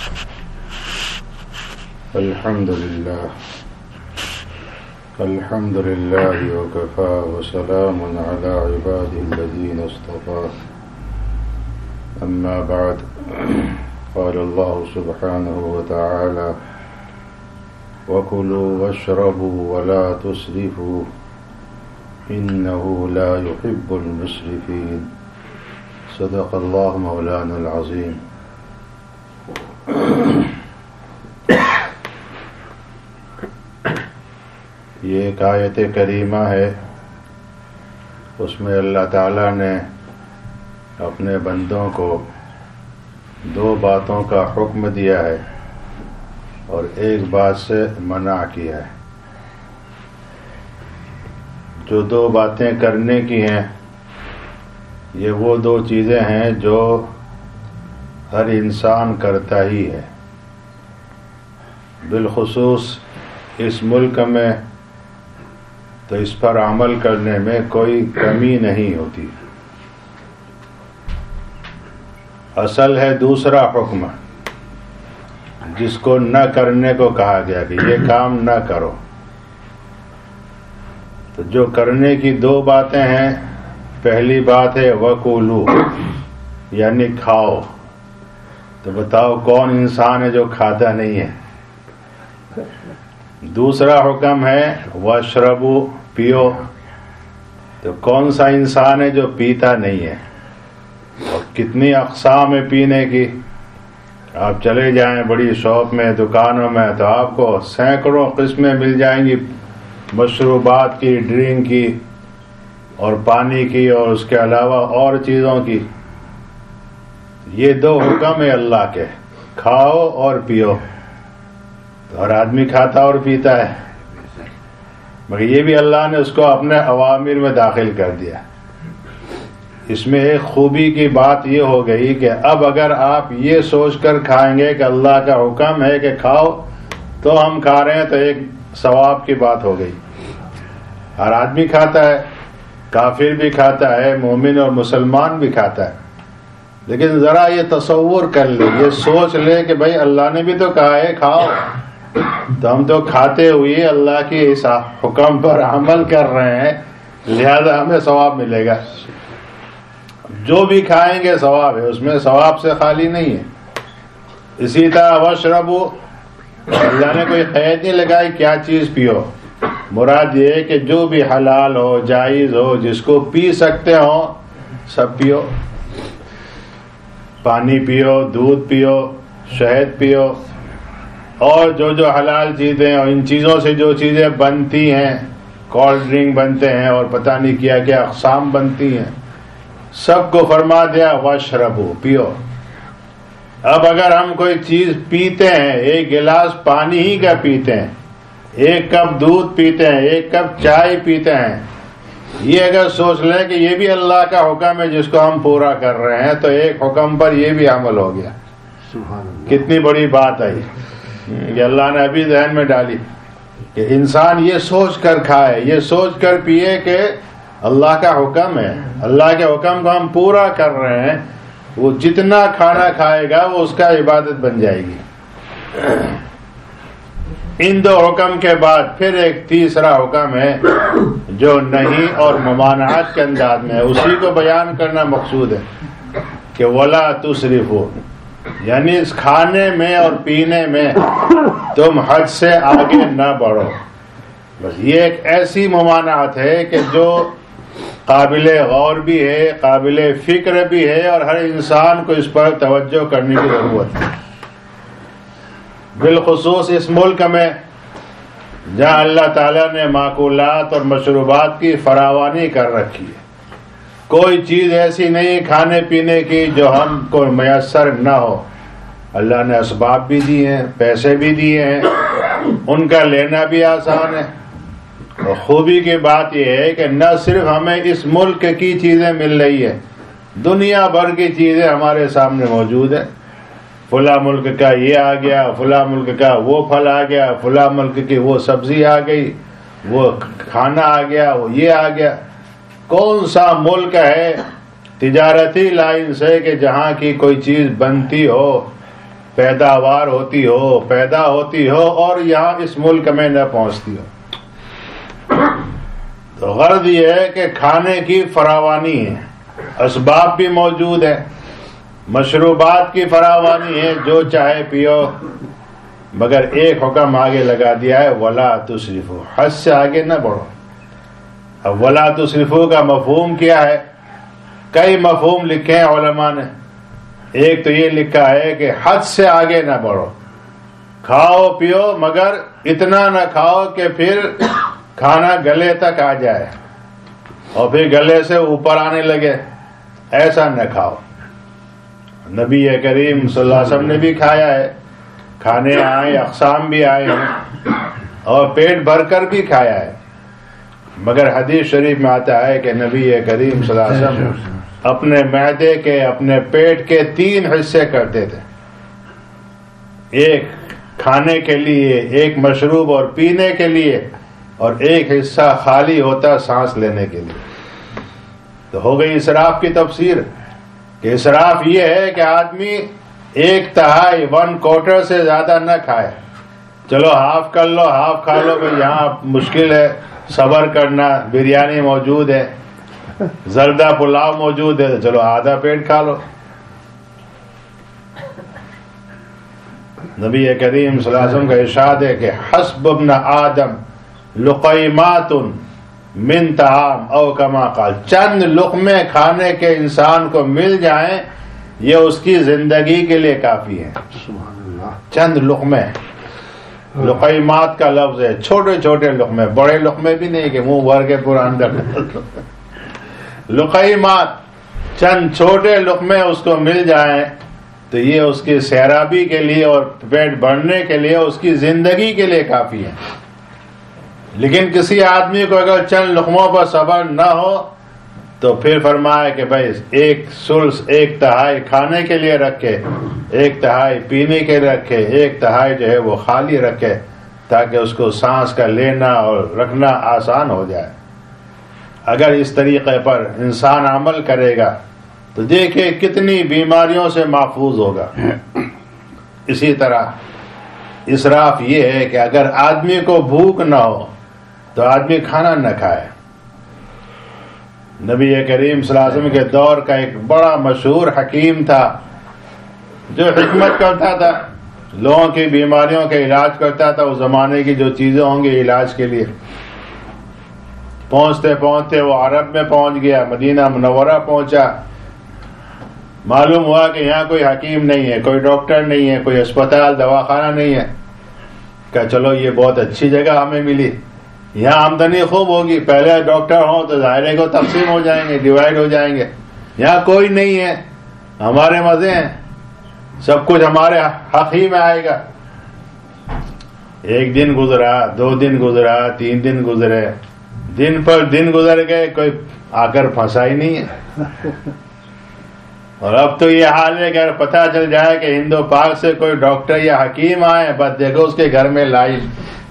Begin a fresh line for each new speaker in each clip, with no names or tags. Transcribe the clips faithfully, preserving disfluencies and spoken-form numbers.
الحمد لله الحمد لله وكفى وسلام على عباده الذين اصطفى أما بعد قال الله سبحانه وتعالى وكلوا واشربوا ولا تسرفوا إنه لا يحب المسرفين صدق الله مولانا العظيم. یہ ایک آیت کریمہ ہے، اس میں اللہ تعالیٰ نے اپنے بندوں کو دو باتوں کا حکم دیا ہے اور ایک بات سے منع کیا ہے. جو دو باتیں کرنے کی ہیں یہ وہ دو چیزیں ہیں جو ہر انسان کرتا ہی ہے. بالخصوص اس ملک میں تو اس پر عمل کرنے میں کوئی کمی نہیں ہوتی. اصل ہے دوسرا حکم جس کو نہ کرنے کو کہا گیا کہ یہ کام نہ کرو. تو جو کرنے کی دو باتیں ہیں، پہلی بات ہے وَكُلُوا یعنی کھاؤ. تو بتاؤ کون انسان ہے جو کھاتا نہیں ہے؟ دوسرا حکم ہے وَاشْرَبُوا پیو. تو کون سا انسان ہے جو پیتا نہیں ہے؟ اور کتنی اقسام ہے پینے کی. آپ چلے جائیں بڑی شاپ میں، دکانوں میں، تو آپ کو سینکڑوں قسمیں مل جائیں گی مشروبات کی، ڈرنک کی اور پانی کی اور اس کے علاوہ اور چیزوں کی. یہ دو حکم ہے اللہ کے، کھاؤ اور پیو. تو ہر آدمی کھاتا اور پیتا ہے، مگر یہ بھی اللہ نے اس کو اپنے اوامر میں داخل کر دیا. اس میں ایک خوبی کی بات یہ ہو گئی کہ اب اگر آپ یہ سوچ کر کھائیں گے کہ اللہ کا حکم ہے کہ کھاؤ تو ہم کھا رہے ہیں، تو ایک ثواب کی بات ہو گئی. ہر آدمی کھاتا ہے، کافر بھی کھاتا ہے، مومن اور مسلمان بھی کھاتا ہے. لیکن ذرا یہ تصور کر لے، یہ سوچ لے کہ بھائی اللہ نے بھی تو کہا ہے کھاؤ، تو ہم تو کھاتے ہوئے اللہ کے اس حکم پر عمل کر رہے ہیں، لہذا ہمیں ثواب ملے گا. جو بھی کھائیں گے ثواب ہے، اس میں ثواب سے خالی نہیں ہے. اسی طرح واشربوا، اللہ نے کوئی قید نہیں لگائی کیا چیز پیو. مراد یہ ہے کہ جو بھی حلال ہو، جائز ہو، جس کو پی سکتے ہو سب پیو. پانی پیو، دودھ پیو، شہد پیو، اور جو جو حلال چیزیں اور ان چیزوں سے جو چیزیں بنتی ہیں، کولڈ ڈرنک بنتے ہیں اور پتہ نہیں کیا کیا اقسام بنتی ہیں، سب کو فرما دیا واشربوا پیو. اب اگر ہم کوئی چیز پیتے ہیں، ایک گلاس پانی ہی کا پیتے ہیں، ایک کپ دودھ پیتے ہیں، ایک کپ چائے پیتے ہیں، یہ اگر سوچ لیں کہ یہ بھی اللہ کا حکم ہے جس کو ہم پورا کر رہے ہیں، تو ایک حکم پر یہ بھی عمل ہو گیا. کتنی بڑی بات ہے کہ اللہ نے ابھی ذہن میں ڈالی کہ انسان یہ سوچ کر کھائے، یہ سوچ کر پیے کہ اللہ کا حکم ہے، اللہ کے حکم کو ہم پورا کر رہے ہیں. وہ جتنا کھانا کھائے گا وہ اس کا عبادت بن جائے گی. ان دو حکم کے بعد پھر ایک تیسرا حکم ہے جو نہیں اور ممانعت کے انداز میں ہے، اسی کو بیان کرنا مقصود ہے کہ وَلَا تُسْرِفُوا، یعنی اس کھانے میں اور پینے میں تم حد سے آگے نہ بڑھو. بس یہ ایک ایسی ممانعت ہے کہ جو قابل غور بھی ہے، قابل فکر بھی ہے، اور ہر انسان کو اس پر توجہ کرنے کی ضرورت ہے. بالخصوص اس ملک میں جہاں اللہ تعالیٰ نے ماکولات اور مشروبات کی فراوانی کر رکھی ہے، کوئی چیز ایسی نہیں کھانے پینے کی جو ہم کو میسر نہ ہو. اللہ نے اسباب بھی دیے ہیں، پیسے بھی دیے ہیں، ان کا لینا بھی آسان ہے. اور خوبی کی بات یہ ہے کہ نہ صرف ہمیں اس ملک کی چیزیں مل رہی ہے، دنیا بھر کی چیزیں ہمارے سامنے موجود ہیں. فلاں ملک کا یہ آ گیا، فلاں ملک کا وہ پھل آ گیا، فلاں ملک کی وہ سبزی آ گئی، وہ کھانا آ گیا، وہ یہ آ گیا. کون سا ملک ہے تجارتی لائن سے کہ جہاں کی کوئی چیز بنتی ہو پیداوار ہوتی ہو پیدا ہوتی ہو اور یہاں اس ملک میں نہ پہنچتی ہو. تو غرض یہ ہے کہ کھانے کی فراوانی ہے, اسباب بھی موجود ہے, مشروبات کی فراوانی ہے, جو چاہے پیو, مگر ایک حکم آگے لگا دیا ہے, ولا تسرفو, حد سے آگے نہ بڑھو. اب ولا تسرفو کا مفہوم کیا ہے؟ کئی مفہوم لکھے ہیں علماء نے. ایک تو یہ لکھا ہے کہ حد سے آگے نہ بڑھو, کھاؤ پیو مگر اتنا نہ کھاؤ کہ پھر کھانا گلے تک آ جائے اور پھر گلے سے اوپر آنے لگے, ایسا نہ کھاؤ. نبی کریم صلی اللہ علیہ وسلم نے بھی کھایا ہے, کھانے آئے, اقسام بھی آئے ہیں اور پیٹ بھر کر بھی کھایا ہے, مگر حدیث شریف میں آتا ہے کہ نبی کریم صلی اللہ علیہ وسلم اپنے معدے کے اپنے پیٹ کے تین حصے کرتے تھے, ایک کھانے کے لیے, ایک مشروب اور پینے کے لیے, اور ایک حصہ خالی ہوتا سانس لینے کے لیے. تو ہو گئی اسراف کی تفسیر کہ اسراف یہ ہے کہ آدمی ایک تہائی ون کوارٹر سے زیادہ نہ کھائے. چلو ہاف کر لو, ہاف کھا لو, کہ یہاں مشکل ہے صبر کرنا, بریانی موجود ہے, زردہ پلاؤ موجود ہے, تو چلو آدھا پیٹ کھا لو. نبی کریم صلی اللہ علیہ وسلم کا ارشاد ہے کہ حسب ابن آدم لقیمات من طعام او کما قال, چند لقمے کھانے کے انسان کو مل جائیں یہ اس کی زندگی کے لیے کافی ہے. چند لقمے, لقیمات کا لفظ ہے, چھوٹے چھوٹے لقمے, بڑے لقمے بھی نہیں کہ منہ بھر کے پورا اندر. لقیمات, چند چھوٹے لقمے اس کو مل جائیں تو یہ اس کی سیرابی کے لیے اور پیٹ بھرنے کے لیے, اس کی زندگی کے لیے کافی ہے. لیکن کسی آدمی کو اگر چند لقموں پر صبر نہ ہو تو پھر فرمایا کہ بھائی ایک سلس, ایک تہائی کھانے کے لیے رکھے, ایک تہائی پینے کے لیے رکھے, ایک تہائی جو ہے وہ خالی رکھے, تاکہ اس کو سانس کا لینا اور رکھنا آسان ہو جائے. اگر اس طریقے پر انسان عمل کرے گا تو دیکھیں کتنی بیماریوں سے محفوظ ہوگا. اسی طرح اسراف یہ ہے کہ اگر آدمی کو بھوک نہ ہو تو آدمی کھانا نہ کھائے. نبی کریم صلی اللہ علیہ وسلم کے دور کا ایک بڑا مشہور حکیم تھا جو حکمت کرتا تھا, لوگوں کی بیماریوں کا علاج کرتا تھا. اس زمانے کی جو چیزیں ہوں گی علاج کے لیے, پہنچتے پہنچتے وہ عرب میں پہنچ گیا, مدینہ منورہ پہنچا. معلوم ہوا کہ یہاں کوئی حکیم نہیں ہے, کوئی ڈاکٹر نہیں ہے, کوئی اسپتال دواخانہ نہیں ہے. کہ چلو یہ بہت اچھی جگہ ہمیں ملی, یہاں آمدنی خوب ہوگی, پہلے ڈاکٹر ہوں تو ظاہرے کو تقسیم ہو جائیں گے, ڈیوائڈ ہو جائیں گے. یہاں کوئی نہیں ہے, ہمارے مزے ہیں, سب کچھ ہمارے حق ہی میں آئے گا. ایک دن گزرا, دو دن گزرا, تین دن گزرے, دن پر دن گزر گئے, کوئی آ کر پھنسا ہی نہیں ہے. اور اب تو یہ حال ہے کہ اگر پتہ چل جائے کہ ہند و پاک سے کوئی ڈاکٹر یا حکیم آئے, بس دیکھو اس کے گھر میں لائن.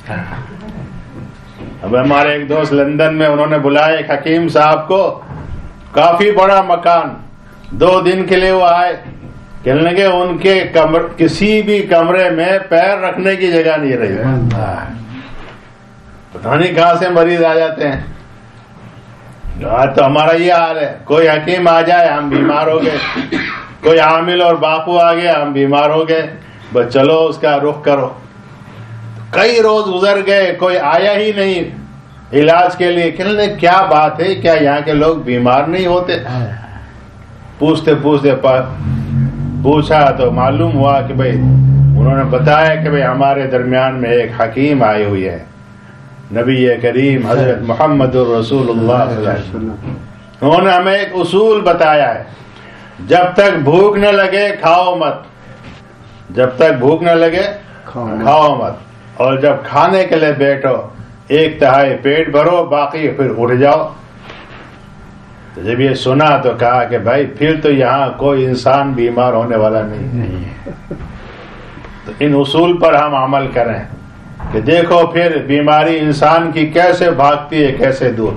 اب ہمارے ایک دوست لندن میں, انہوں نے بلایا ایک حکیم صاحب کو, کافی بڑا مکان, دو دن کے لیے وہ آئے. کہنے لگے ان کے کمر کسی بھی کمرے میں پیر رکھنے کی جگہ نہیں رہی. پتہ نہیں کہاں سے مریض آ جاتے ہیں. آج تو ہمارا یہ حال ہے, کوئی حکیم آ جائے ہم بیمار ہو گئے, کوئی عامل اور باپو آ گیا ہم بیمار ہو گئے, بس چلو اس کا رخ کرو. کئی روز گزر گئے, کوئی آیا ہی نہیں علاج کے لیے. کہنے لگے کیا بات ہے, کیا یہاں کے لوگ بیمار نہیں ہوتے؟ پوچھتے پوچھتے پوچھا تو معلوم ہوا کہ بھائی, انہوں نے بتایا کہ بھائی ہمارے درمیان میں ایک حکیم آئی ہوئی ہے, نبی کریم حضرت محمد الرسول اللہ صلی اللہ علیہ وسلم. انہوں نے ہمیں ایک اصول بتایا ہے, جب تک بھوک نہ لگے کھاؤ مت, جب تک بھوک نہ لگے کھاؤ مت, اور جب کھانے کے لیے بیٹھو ایک تہائی پیٹ بھرو, باقی پھر اٹھ جاؤ. تو جب یہ سنا تو کہا کہ بھائی پھر تو یہاں کوئی انسان بیمار ہونے والا نہیں. تو ان اصول پر ہم عمل کریں کہ دیکھو پھر بیماری انسان کی کیسے بھاگتی ہے, کیسے دور.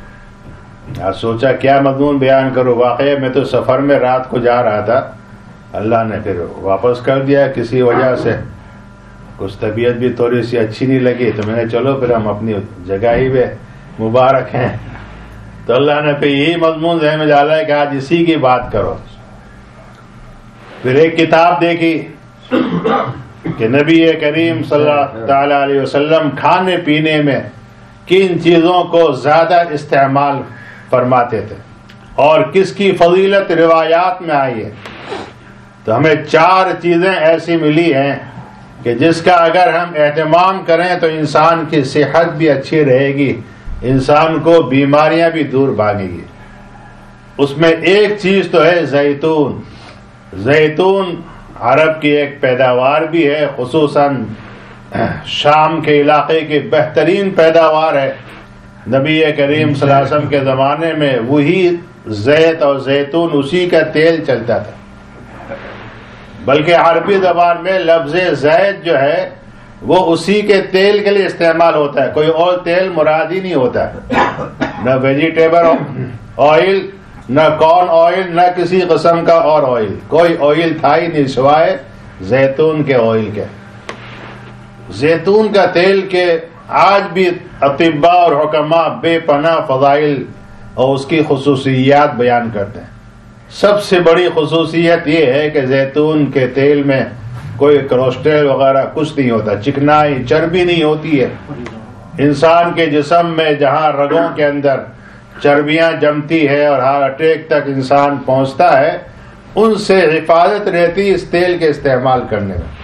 آج سوچا کیا مضمون بیان کروں. واقعی میں تو سفر میں رات کو جا رہا تھا, اللہ نے پھر واپس کر دیا کسی وجہ سے، کچھ طبیعت بھی تھوڑی سی اچھی نہیں لگی، تو میں نے چلو پھر ہم اپنی جگہ ہی پہ مبارک ہیں. تو اللہ نے پھر یہی مضمون ذہن میں ڈالا ہے کہ آج اسی کی بات کرو. پھر ایک کتاب دیکھی کہ نبی کریم صلی اللہ تعالی علیہ وسلم کھانے پینے میں کن چیزوں کو زیادہ استعمال فرماتے تھے اور کس کی فضیلت روایات میں آئی ہے. تو ہمیں چار چیزیں ایسی ملی ہیں کہ جس کا اگر ہم اہتمام کریں تو انسان کی صحت بھی اچھی رہے گی، انسان کو بیماریاں بھی دور بھاگے گی. اس میں ایک چیز تو ہے زیتون. زیتون عرب کی ایک پیداوار بھی ہے، خصوصاً شام کے علاقے کی بہترین پیداوار ہے. نبی کریم صلی اللہ علیہ وسلم کے زمانے میں وہی زیت اور زیتون اسی کا تیل چلتا تھا. بلکہ عربی زبان میں لفظ زیت جو ہے وہ اسی کے تیل کے لیے استعمال ہوتا ہے، کوئی اور تیل مراد ہی نہیں ہوتا. نہ ویجیٹیبل آئل، نہ کارن آئل، نہ کسی قسم کا اور آئل، کوئی آئل تھا ہی نہیں سوائے زیتون کے آئل کے. زیتون کا تیل کے آج بھی اطباء اور حکماء بے پناہ فضائل اور اس کی خصوصیات بیان کرتے ہیں. سب سے بڑی خصوصیت یہ ہے کہ زیتون کے تیل میں کوئی کولسٹرول وغیرہ کچھ نہیں ہوتا، چکنائی چربی نہیں ہوتی ہے. انسان کے جسم میں جہاں رگوں کے اندر چربیاں جمتی ہے اور ہارٹ اٹیک تک انسان پہنچتا ہے، ان سے حفاظت رہتی اس تیل کے استعمال کرنے میں.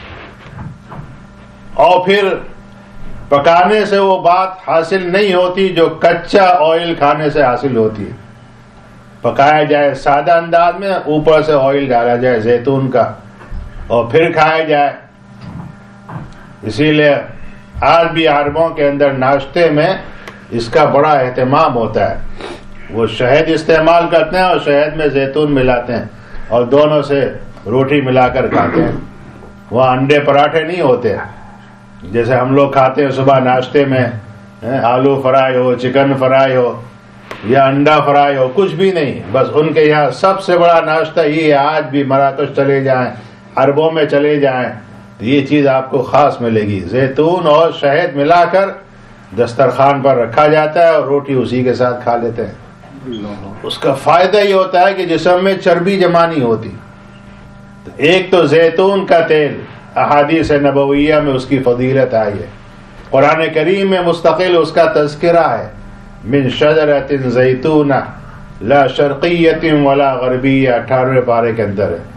اور پھر پکانے سے وہ بات حاصل نہیں ہوتی جو کچا آئل کھانے سے حاصل ہوتی ہے. پکایا جائے سادہ انداز میں، اوپر سے آئل ڈالا جائے زیتون کا اور پھر کھایا جائے. اسی لیے آج بھی عربوں کے اندر ناشتے میں اس کا بڑا اہتمام ہوتا ہے. وہ شہد استعمال کرتے ہیں اور شہد میں زیتون ملاتے ہیں اور دونوں سے روٹی ملا کر کھاتے ہیں. وہاں انڈے پراٹھے نہیں ہوتے جیسے ہم لوگ کھاتے ہیں صبح ناشتے میں، آلو فرائی ہو، چکن فرائی ہو یا انڈا فرائی ہو، کچھ بھی نہیں. بس ان کے یہاں سب سے بڑا ناشتہ یہ ہے. آج بھی مراکش چلے جائیں، عربوں میں چلے جائیں تو یہ چیز آپ کو خاص ملے گی. زیتون اور شہد ملا کر دسترخوان پر رکھا جاتا ہے اور روٹی اسی کے ساتھ کھا لیتے ہیں. اس کا فائدہ یہ ہوتا ہے کہ جسم میں چربی جمع نہیں ہوتی. تو ایک تو زیتون کا تیل احادیث نبویہ میں اس کی فضیلت آئی ہے. قرآن کریم میں مستقل اس کا تذکرہ ہے. من شجرۃ زیتونہ لا شرقیۃ ولا غربیہ، اٹھارہویں پارے کے اندر ہے.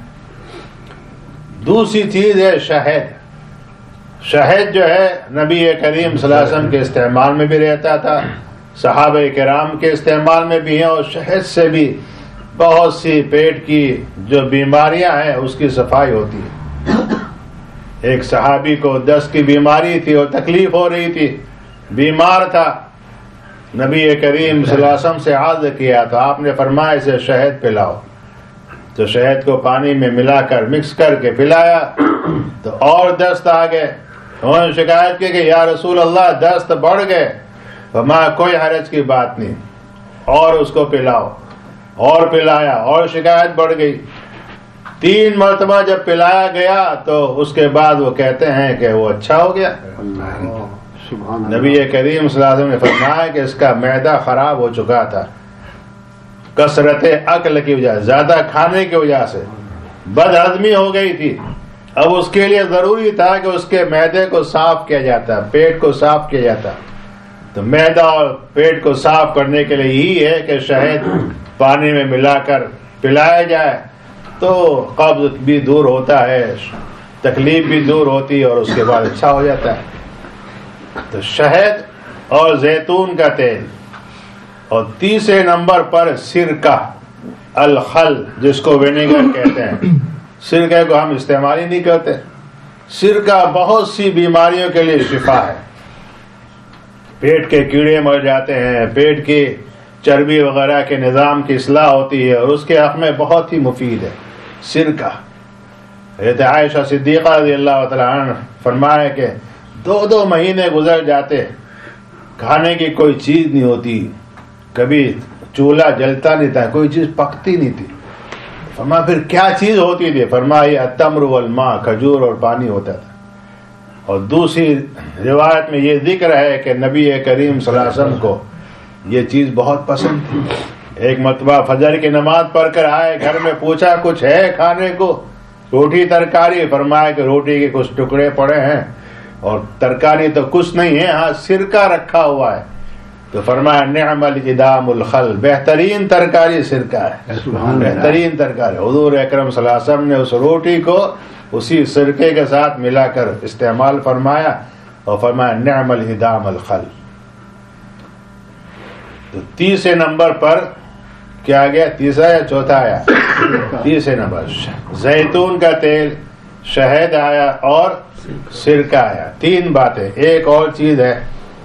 دوسری چیز ہے شہد. شہد جو ہے نبی کریم صلی اللہ علیہ وسلم کے استعمال میں بھی رہتا تھا، صحابہ کرام کے استعمال میں بھی ہیں، اور شہد سے بھی بہت سی پیٹ کی جو بیماریاں ہیں اس کی صفائی ہوتی ہے. ایک صحابی کو دست کی بیماری تھی اور تکلیف ہو رہی تھی، بیمار تھا. نبی کریم صلی اللہ علیہ وسلم سے عرض کیا تو آپ نے فرمایا اسے شہد پلاؤ. تو شہد کو پانی میں ملا کر مکس کر کے پلایا تو اور دست آ گئے. انہوں نے شکایت کی کہ یا رسول اللہ دست بڑھ گئے. فرمایا کوئی حرج کی بات نہیں، اور اس کو پلاؤ. اور پلایا اور شکایت بڑھ گئی. تین مرتبہ جب پلایا گیا تو اس کے بعد وہ کہتے ہیں کہ وہ اچھا ہو گیا. نبی کریم صلی اللہ علیہ وسلم نے فرمایا کہ اس کا معدہ خراب ہو چکا تھا، کثرت اکل کی وجہ، زیادہ کھانے کی وجہ سے بد ہضمی ہو گئی تھی. اب اس کے لیے ضروری تھا کہ اس کے معدے کو صاف کیا جاتا، پیٹ کو صاف کیا جاتا. تو معدہ اور پیٹ کو صاف کرنے کے لیے یہی ہے کہ شہد پانی میں ملا کر پلایا جائے تو قبض بھی دور ہوتا ہے، تکلیف بھی دور ہوتی ہے اور اس کے بعد اچھا ہو جاتا ہے. تو شہد اور زیتون کا تیل. اور تیسرے نمبر پر سرکہ، الخل جس کو وینیگر کہتے ہیں. سرکے کو ہم استعمال ہی نہیں کرتے. سرکہ بہت سی بیماریوں کے لیے شفا ہے. پیٹ کے کیڑے مر جاتے ہیں، پیٹ کی چربی وغیرہ کے نظام کی اصلاح ہوتی ہے اور اس کے حق میں بہت ہی مفید ہے سرکہ. حضرت عائشہ صدیقہ رضی اللہ تعالیٰ عنہ فرمایا کہ دو دو مہینے گزر جاتے، کھانے کی کوئی چیز نہیں ہوتی، کبھی چولہا جلتا نہیں تھا، کوئی چیز پکتی نہیں تھی. فرمایا پھر کیا چیز ہوتی تھی؟ فرمایا التمر والماء، کھجور اور پانی ہوتا تھا. اور دوسری روایت میں یہ ذکر ہے کہ نبی کریم صلی اللہ علیہ وسلم کو یہ چیز بہت پسند تھی. ایک مرتبہ فجر کی نماز پڑھ کر آئے، گھر میں پوچھا کچھ ہے کھانے کو؟ روٹی ترکاری. فرمایا کہ روٹی کے کچھ ٹکڑے پڑے ہیں اور ترکاری تو کچھ نہیں ہے، ہاں سرکہ رکھا ہوا ہے. تو فرمایا نعم الادام الخل، بہترین ترکاری سرکہ ہے، بہترین ترکاری. حضور اکرم صلی اللہ علیہ وسلم نے اس روٹی کو اسی سرکے کے ساتھ ملا کر استعمال فرمایا اور فرمایا نعم الادام الخل. تو تیسرے نمبر پر کیا گیا؟ تیسرا یا چوتھا آیا؟ تیسرے نمبر زیتون کا تیل، شہد آیا اور سرکہ آیا. تین باتیں. ایک اور چیز ہے،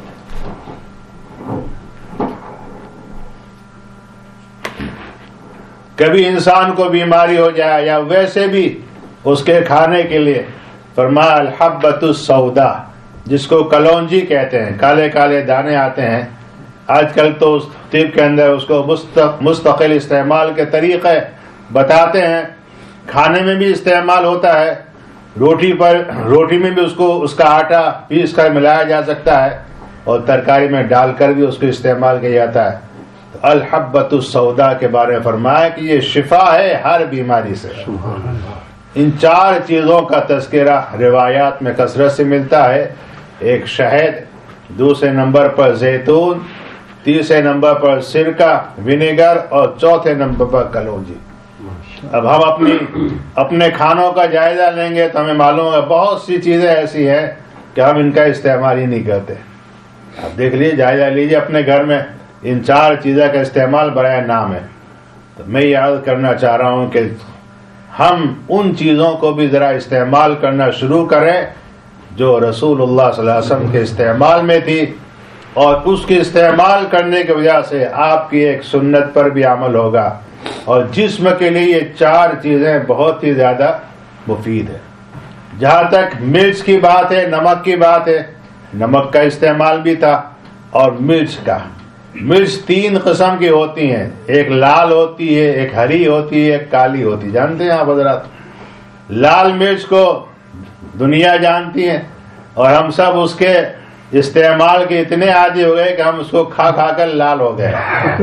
کبھی انسان کو بیماری ہو جائے یا ویسے بھی اس کے کھانے کے لیے، فرمایا الحبۃ السودا، جس کو کلونجی کہتے ہیں، کالے کالے دانے آتے ہیں. آج کل تو اس طب کے اندر اس کو مستقل استعمال کے طریقے بتاتے ہیں. کھانے میں بھی استعمال ہوتا ہے، روٹی پر روٹی میں بھی اس کو اس کا آٹا پیس کر ملایا جا سکتا ہے اور ترکاری میں ڈال کر بھی اس کو استعمال کیا جاتا ہے. تو الحبۃ السودا کے بارے میں فرمایا کہ یہ شفا ہے ہر بیماری سے. ان چار چیزوں کا تذکرہ روایات میں کثرت سے ملتا ہے. ایک شہد، دوسرے نمبر پر زیتون، تیسرے نمبر پر سرکہ ونیگر اور چوتھے نمبر پر کلونجی. اب ہم اپنی اپنے کھانوں کا جائزہ لیں گے تو ہمیں معلوم ہے بہت سی چیزیں ایسی ہیں کہ ہم ان کا استعمال ہی نہیں کرتے. اب دیکھ لیجیے، جائزہ لیجیے اپنے گھر میں، ان چار چیزوں کا استعمال برائے نام ہے. تو میں یہ عرض کرنا چاہ رہا ہوں کہ ہم ان چیزوں کو بھی ذرا استعمال کرنا شروع کریں جو رسول اللہ صلی اللہ علیہ وسلم کے استعمال میں تھی، اور اس کے استعمال کرنے کی وجہ سے آپ کی ایک سنت پر بھی عمل ہوگا. اور جسم کے لیے یہ چار چیزیں بہت ہی زیادہ مفید ہے. جہاں تک مرچ کی بات ہے، نمک کی بات ہے، نمک کا استعمال بھی تھا اور مرچ کا. مرچ تین قسم کی ہوتی ہیں، ایک لال ہوتی ہے، ایک ہری ہوتی ہے، ایک کالی ہوتی ہے. جانتے ہیں آپ حضرات؟ لال مرچ کو دنیا جانتی ہے اور ہم سب اس کے استعمال کے اتنے عادی ہو گئے کہ ہم اس کو کھا کھا کر لال ہو گئے.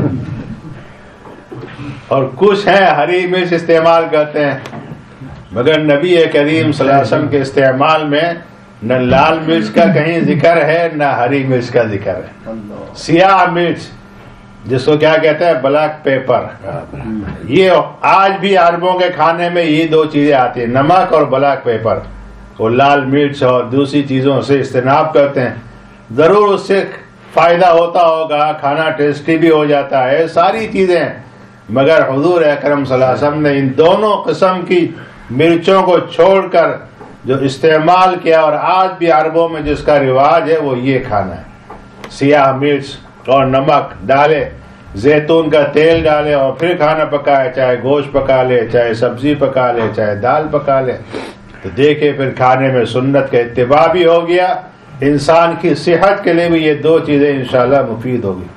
اور کچھ ہیں ہری مرچ استعمال کرتے ہیں، مگر نبی کریم صلی اللہ علیہ وسلم کے استعمال میں نہ لال مرچ کا کہیں ذکر ہے نہ ہری مرچ کا ذکر ہے. سیاہ مرچ، جس کو کیا کہتے ہیں بلیک پیپر، یہ آج بھی عربوں کے کھانے میں یہ دو چیزیں آتی ہیں، نمک اور بلیک پیپر. وہ لال مرچ اور دوسری چیزوں سے اجتناب کرتے ہیں. ضرور اس سے فائدہ ہوتا ہوگا، کھانا ٹیسٹی بھی ہو جاتا ہے، ساری چیزیں، مگر حضور اکرم صلی اللہ علیہ وسلم نے ان دونوں قسم کی مرچوں کو چھوڑ کر جو استعمال کیا، اور آج بھی عربوں میں جس کا رواج ہے وہ یہ کھانا ہے. سیاہ مرچ اور نمک ڈالے، زیتون کا تیل ڈالے اور پھر کھانا پکائے، چاہے گوشت پکا لے، چاہے سبزی پکا لے، چاہے دال پکا لے. تو دیکھیں پھر کھانے میں سنت کا اتباع بھی ہو گیا. انسان کی صحت کے لیے بھی یہ دو چیزیں انشاءاللہ مفید ہوگی.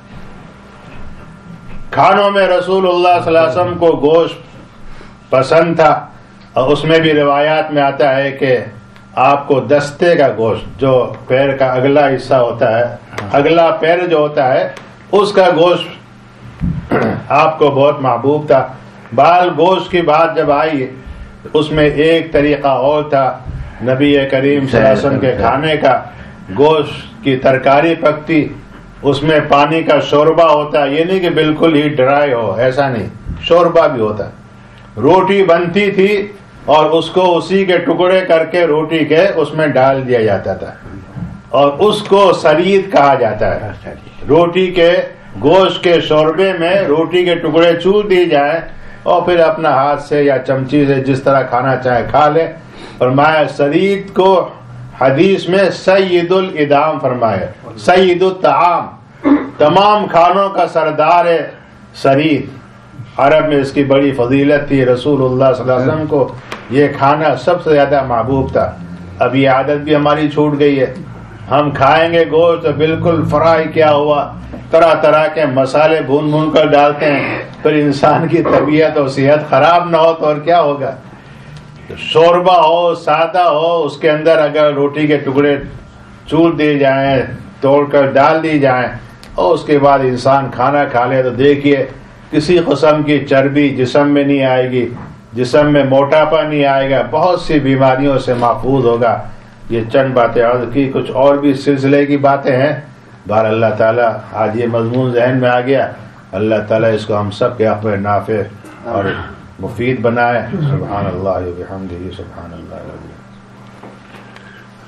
کھانوں میں رسول اللہ صلی اللہ علیہ وسلم کو گوشت پسند تھا، اور اس میں بھی روایات میں آتا ہے کہ آپ کو دستے کا گوشت، جو پیر کا اگلا حصہ ہوتا ہے، اگلا پیر جو ہوتا ہے، اس کا گوشت آپ کو بہت محبوب تھا. بال گوشت کی بات جب آئی، اس میں ایک طریقہ اور تھا نبی کریم صلی اللہ علیہ وسلم کے کھانے کا. گوشت کی ترکاری پکتی، اس میں پانی کا شوربہ ہوتا ہے، یہ نہیں کہ بالکل ہی ڈرائی ہو، ایسا نہیں، شوربہ بھی ہوتا ہے. روٹی بنتی تھی اور اس کو اسی کے ٹکڑے کر کے روٹی کے اس میں ڈال دیا جاتا تھا، اور اس کو سرید کہا جاتا ہے. روٹی کے گوشت کے شوربے میں روٹی کے ٹکڑے چور دیے جائیں اور پھر اپنا ہاتھ سے یا چمچی سے جس طرح کھانا چاہے کھا لے. فرمایا سرید کو حدیث میں سید الادام فرمایا، سید الطعام، تمام کھانوں کا سردار ہے سرید. عرب میں اس کی بڑی فضیلت تھی. رسول اللہ صلی اللہ علیہ وسلم کو یہ کھانا سب سے زیادہ محبوب تھا. اب یہ عادت بھی ہماری چھوٹ گئی ہے. ہم کھائیں گے گوشت تو بالکل فرائی کیا ہوا، طرح طرح کے مسالے بھون بھون کر ڈالتے ہیں پھر انسان کی طبیعت اور صحت خراب نہ ہو تو اور کیا ہوگا؟ شوربہ ہو، سادہ ہو، اس کے اندر اگر روٹی کے ٹکڑے چور دیے جائیں، توڑ کر ڈال دی جائیں، اور اس کے بعد انسان کھانا کھا لے تو دیکھیے کسی قسم کی چربی جسم میں نہیں آئے گی، جسم میں موٹاپا نہیں آئے گا، بہت سی بیماریوں سے محفوظ ہوگا۔ یہ چند باتیں عرض کی، کچھ اور بھی سلسلے کی باتیں ہیں، بہر اللہ تعالیٰ آج یہ مضمون ذہن میں آ گیا، اللہ تعالیٰ اس کو ہم سب کے حق میں نافع اور مفید بنائے۔ سبحان اللہ و بحمدہ، سبحان اللہ العظیم۔